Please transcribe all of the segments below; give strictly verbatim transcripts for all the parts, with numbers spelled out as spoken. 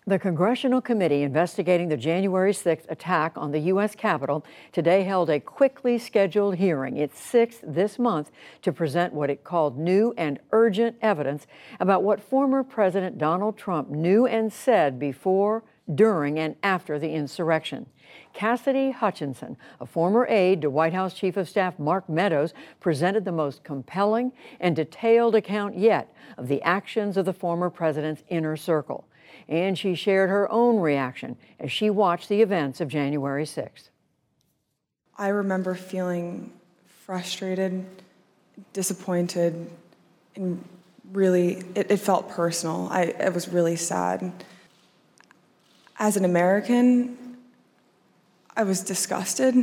The Congressional Committee investigating the January sixth attack on the U S Capitol today held a quickly scheduled hearing, its sixth this month, to present what it called new and urgent evidence about what former President Donald Trump knew and said before, during, and after the insurrection. Cassidy Hutchinson, a former aide to White House Chief of Staff Mark Meadows, presented the most compelling and detailed account yet of the actions of the former president's inner circle. And she shared her own reaction as she watched the events of January sixth. I remember feeling frustrated, disappointed, and really, it, it felt personal. I, I was really sad. As an American, I was disgusted.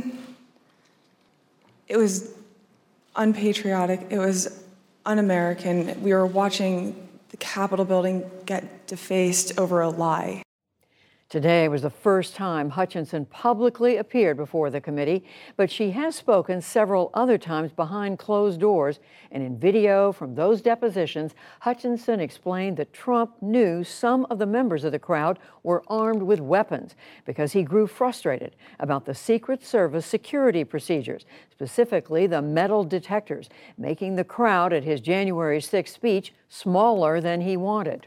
It was unpatriotic. It was un-American. We were watching the Capitol building get defaced over a lie. Today was the first time Hutchinson publicly appeared before the committee, but she has spoken several other times behind closed doors. And in video from those depositions, Hutchinson explained that Trump knew some of the members of the crowd were armed with weapons because he grew frustrated about the Secret Service security procedures, specifically the metal detectors, making the crowd at his January sixth speech smaller than he wanted.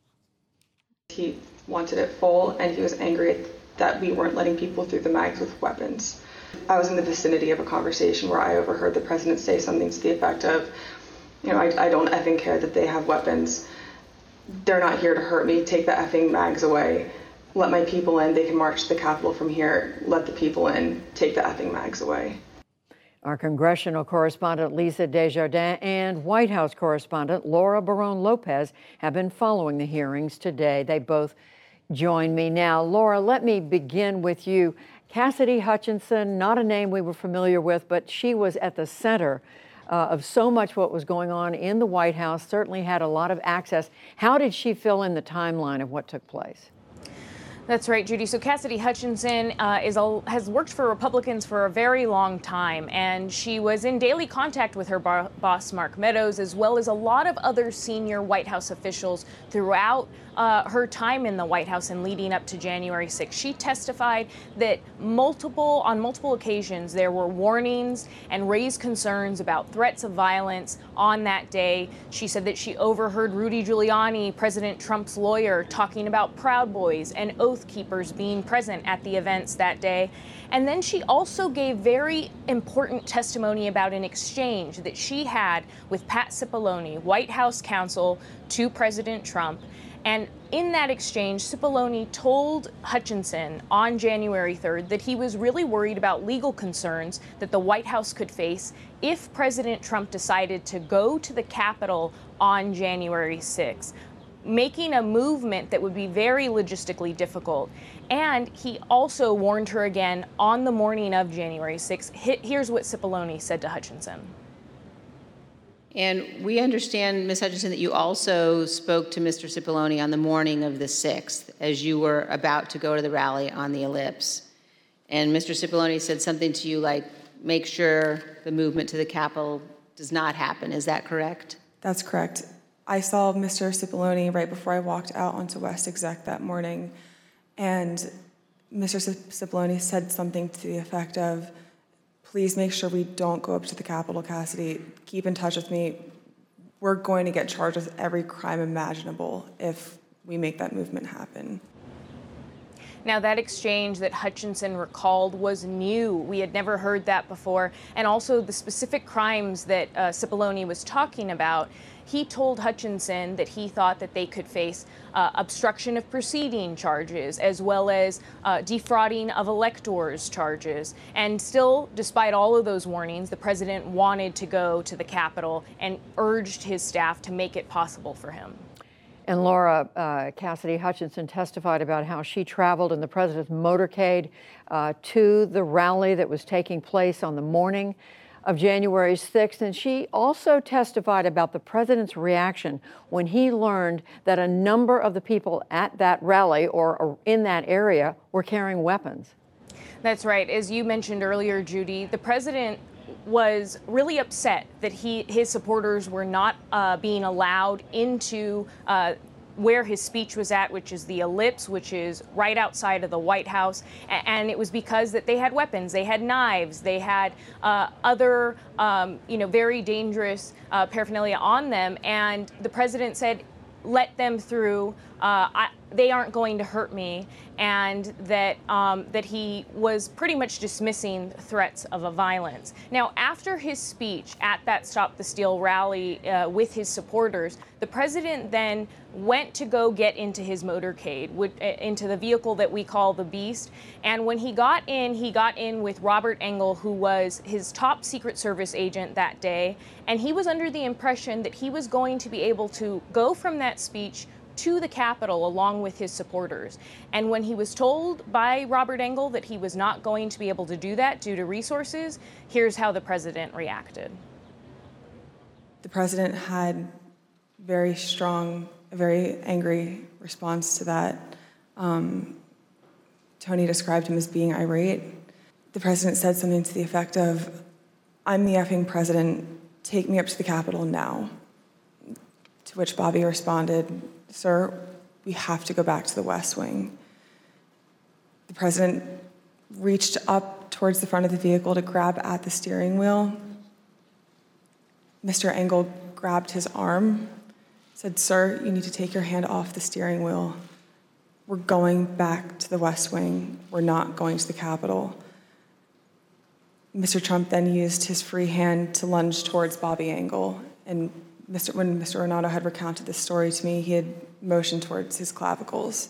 He wanted it full, and he was angry that we weren't letting people through the mags with weapons. I was in the vicinity of a conversation where I overheard the president say something to the effect of, you know, I, I don't effing care that they have weapons. They're not here to hurt me. Take the effing mags away. Let my people in. They can march to the Capitol from here. Let the people in. Take the effing mags away. Our congressional correspondent Lisa Desjardins and White House correspondent Laura Barone-Lopez have been following the hearings today. They both join me now. Laura, let me begin with you. Cassidy Hutchinson, not a name we were familiar with, but she was at the center uh, of so much what was going on in the White House, certainly had a lot of access. How did she fill in the timeline of what took place? That's right, Judy. So Cassidy Hutchinson uh, is a, has worked for Republicans for a very long time, and she was in daily contact with her bo- boss, Mark Meadows, as well as a lot of other senior White House officials throughout uh, her time in the White House and leading up to January sixth. She testified that multiple, on multiple occasions, there were warnings and raised concerns about threats of violence on that day. She said that she overheard Rudy Giuliani, President Trump's lawyer, talking about Proud Boys and Oath Keepers being present at the events that day. And then she also gave very important testimony about an exchange that she had with Pat Cipollone, White House counsel to President Trump. And in that exchange, Cipollone told Hutchinson on January third that he was really worried about legal concerns that the White House could face if President Trump decided to go to the Capitol on January sixth, making a movement that would be very logistically difficult. And he also warned her again on the morning of January sixth. Here's what Cipollone said to Hutchinson. And we understand, Miz Hutchinson, that you also spoke to Mister Cipollone on the morning of the sixth as you were about to go to the rally on the Ellipse. And Mister Cipollone said something to you like, make sure the movement to the Capitol does not happen. Is that correct? That's correct. I saw Mister Cipollone right before I walked out onto West Exec that morning, and Mister Cipollone said something to the effect of, please make sure we don't go up to the Capitol, Cassidy. Keep in touch with me. We're going to get charged with every crime imaginable if we make that movement happen. Now, that exchange that Hutchinson recalled was new. We had never heard that before. And also the specific crimes that uh, Cipollone was talking about. He told Hutchinson that he thought that they could face uh, obstruction of proceeding charges, as well as uh, defrauding of electors charges. And still, despite all of those warnings, the president wanted to go to the Capitol and urged his staff to make it possible for him. And Laura, uh, Cassidy Hutchinson testified about how she traveled in the president's motorcade uh, to the rally that was taking place on the morning of January sixth. And she also testified about the president's reaction when he learned that a number of the people at that rally or in that area were carrying weapons. That's right. As you mentioned earlier, Judy, the president was really upset that he his supporters were not uh, being allowed into uh, where his speech was at, which is the Ellipse, which is right outside of the White House. And it was because that they had weapons, they had knives, they had uh, other, um, you know, very dangerous uh, paraphernalia on them. And the president said, let them through. Uh, I, they aren't going to hurt me, and that um, that he was pretty much dismissing threats of a violence. Now, after his speech at that Stop the Steal rally uh, with his supporters, the president then went to go get into his motorcade, which, uh, into the vehicle that we call the Beast. And when he got in, he got in with Robert Engel, who was his top Secret Service agent that day. And he was under the impression that he was going to be able to go from that speech to the Capitol along with his supporters. And when he was told by Robert Engel that he was not going to be able to do that due to resources, here's how the president reacted. The president had very strong, a very angry response to that. Um, Tony described him as being irate. The president said something to the effect of, "I'm the effing president, take me up to the Capitol now." To which Bobby responded, "Sir, we have to go back to the West Wing." The president reached up towards the front of the vehicle to grab at the steering wheel. Mister Engel grabbed his arm, said, "Sir, you need to take your hand off the steering wheel. We're going back to the West Wing. We're not going to the Capitol." Mister Trump then used his free hand to lunge towards Bobby Engel. And Mister when Mister Ornato had recounted this story to me, he had motioned towards his clavicles.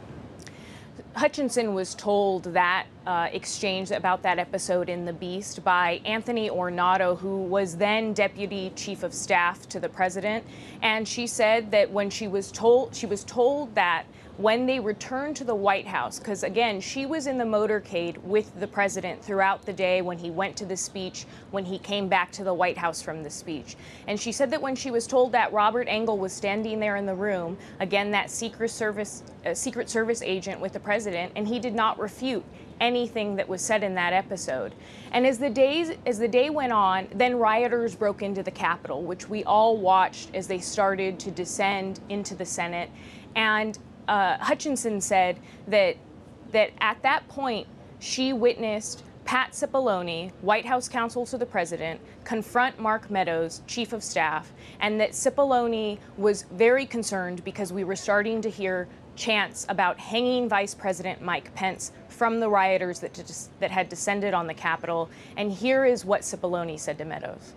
Hutchinson was told that uh, exchange about that episode in The Beast by Anthony Ornato, who was then Deputy Chief of Staff to the president. And she said that when she was told, she was told that when they returned to the White House, because again, she was in the motorcade with the president throughout the day when he went to the speech, when he came back to the White House from the speech. And she said that when she was told that, Robert Engel was standing there in the room, again, that Secret Service, uh, Secret Service agent with the president, and he did not refute anything that was said in that episode. And as the days as the day went on, then rioters broke into the Capitol, which we all watched as they started to descend into the Senate. And uh, Hutchinson said that that at that point she witnessed Pat Cipollone, White House counsel to the president, confront Mark Meadows, Chief of Staff, and that Cipollone was very concerned because we were starting to hear chants about hanging Vice President Mike Pence from the rioters that, just, that had descended on the Capitol. And here is what Cipollone said to Meadows.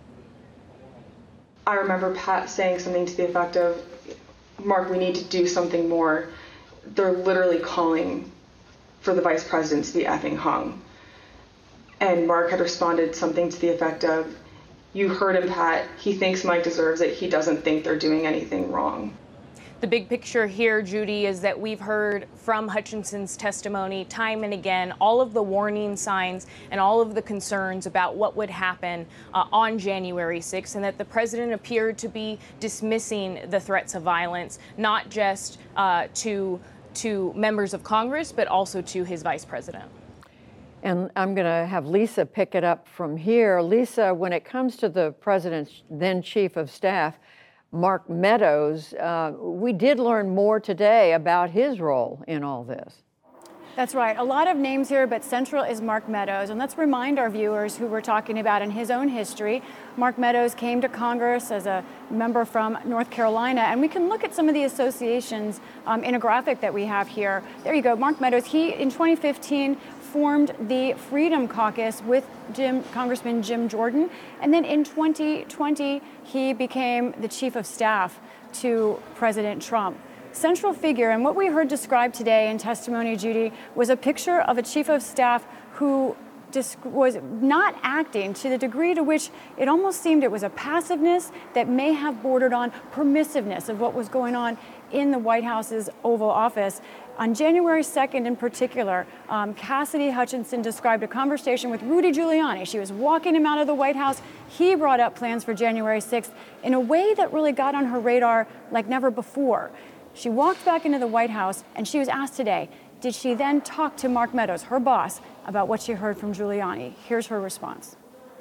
I remember Pat saying something to the effect of, "Mark, we need to do something more. They're literally calling for the vice president to be effing hung." And Mark had responded something to the effect of, "You heard him, Pat. He thinks Mike deserves it. He doesn't think they're doing anything wrong." The big picture here, Judy, is that we've heard from Hutchinson's testimony time and again all of the warning signs and all of the concerns about what would happen uh, on January sixth, and that the president appeared to be dismissing the threats of violence, not just uh, to, to members of Congress, but also to his vice president. And I'm going to have Lisa pick it up from here. Lisa, when it comes to the president's then chief of staff, Mark Meadows, uh, we did learn more today about his role in all this. That's right. A lot of names here, but central is Mark Meadows. And let's remind our viewers who we're talking about in his own history. Mark Meadows came to Congress as a member from North Carolina. And we can look at some of the associations um, in a graphic that we have here. There you go. Mark Meadows, he, in twenty fifteen, formed the Freedom Caucus with Jim, Congressman Jim Jordan. And then in twenty twenty, he became the chief of staff to President Trump. Central figure, and what we heard described today in testimony, Judy, was a picture of a chief of staff who was not acting to the degree to which it almost seemed it was a passiveness that may have bordered on permissiveness of what was going on in the White House's Oval Office. On January second in particular, um, Cassidy Hutchinson described a conversation with Rudy Giuliani. She was walking him out of the White House. He brought up plans for January sixth in a way that really got on her radar like never before. She walked back into the White House, and she was asked today, did she then talk to Mark Meadows, her boss, about what she heard from Giuliani? Here's her response.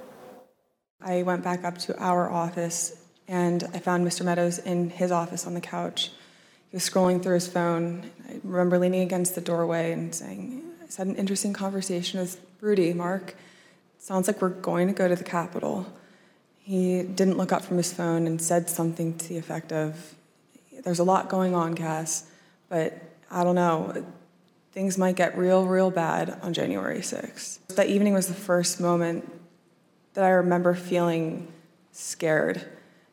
I went back up to our office, and I found Mister Meadows in his office on the couch. He was scrolling through his phone. I remember leaning against the doorway and saying, I just had an interesting conversation with Rudy, Mark. Sounds like we're going to go to the Capitol. He didn't look up from his phone and said something to the effect of, there's a lot going on, Cass, but I don't know, things might get real, real bad on January sixth. That evening was the first moment that I remember feeling scared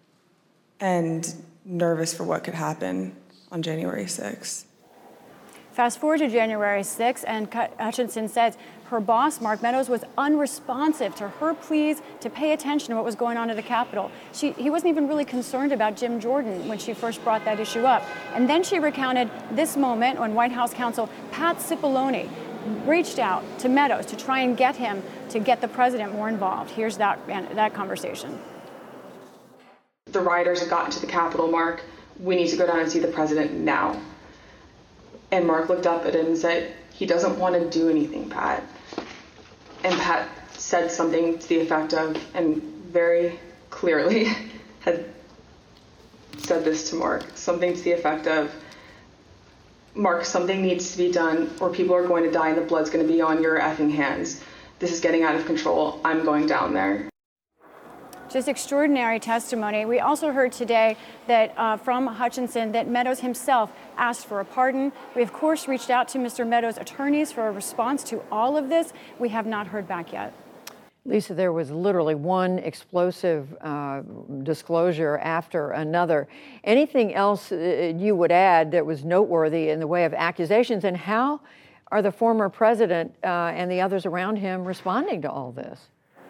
and nervous for what could happen on January sixth. Fast forward to January sixth, and Hutchinson says her boss, Mark Meadows, was unresponsive to her pleas to pay attention to what was going on at the Capitol. She, he wasn't even really concerned about Jim Jordan when she first brought that issue up. And then she recounted this moment when White House counsel Pat Cipollone reached out to Meadows to try and get him to get the president more involved. Here's that, that conversation. The rioters have gotten to the Capitol, Mark. We need to go down and see the president now. And Mark looked up at him and said, he doesn't want to do anything, Pat. And Pat said something to the effect of, and very clearly had said this to Mark, something to the effect of, Mark, something needs to be done or people are going to die and the blood's going to be on your effing hands. This is getting out of control. I'm going down there. Just extraordinary testimony. We also heard today that uh, from Hutchinson that Meadows himself asked for a pardon. We, of course, reached out to Mister Meadows' attorneys for a response to all of this. We have not heard back yet. Lisa, there was literally one explosive uh, disclosure after another. Anything else uh, you would add that was noteworthy in the way of accusations, and how are the former president uh, and the others around him responding to all this?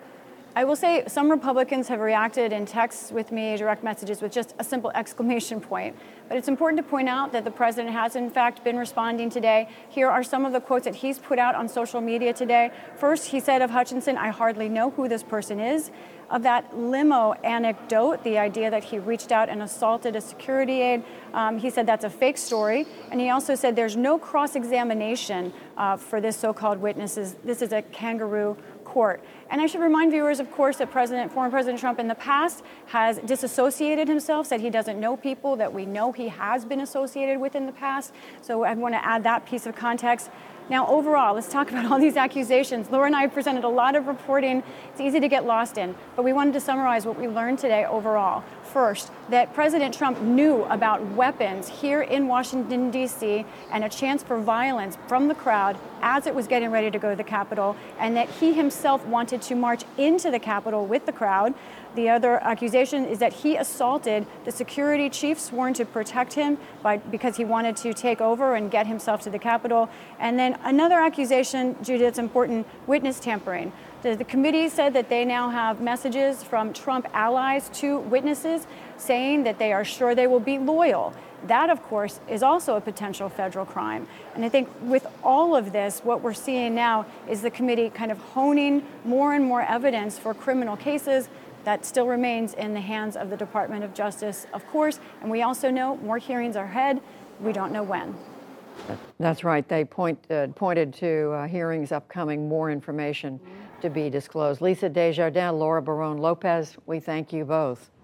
I will say some Republicans have reacted in texts with me, direct messages, with just a simple exclamation point. But it's important to point out that the president has, in fact, been responding today. Here are some of the quotes that he's put out on social media today. First, he said of Hutchinson, I hardly know who this person is. Of that limo anecdote, the idea that he reached out and assaulted a security aide, um, he said that's a fake story. And he also said there's no cross-examination uh, for this so-called witnesses. This is a kangaroo court. And I should remind viewers, of course, that President, former President Trump in the past has disassociated himself, said he doesn't know people that we know he has been associated with in the past. So I want to add that piece of context. Now, overall, let's talk about all these accusations. Laura and I presented a lot of reporting. It's easy to get lost in, but we wanted to summarize what we learned today overall. First, that President Trump knew about weapons here in Washington, D C, and a chance for violence from the crowd as it was getting ready to go to the Capitol, and that he himself wanted to march into the Capitol with the crowd. The other accusation is that he assaulted the security chief sworn to protect him by, because he wanted to take over and get himself to the Capitol. And then another accusation, Judy, that's important, witness tampering. The, the committee said that they now have messages from Trump allies to witnesses saying that they are sure they will be loyal. That, of course, is also a potential federal crime. And I think with all of this, what we're seeing now is the committee kind of honing more and more evidence for criminal cases. That still remains in the hands of the Department of Justice, of course. And we also know more hearings are ahead. We don't know when. That's right. They point, uh, pointed to uh, hearings upcoming, more information to be disclosed. Lisa Desjardins, Laura Barone Lopez, we thank you both.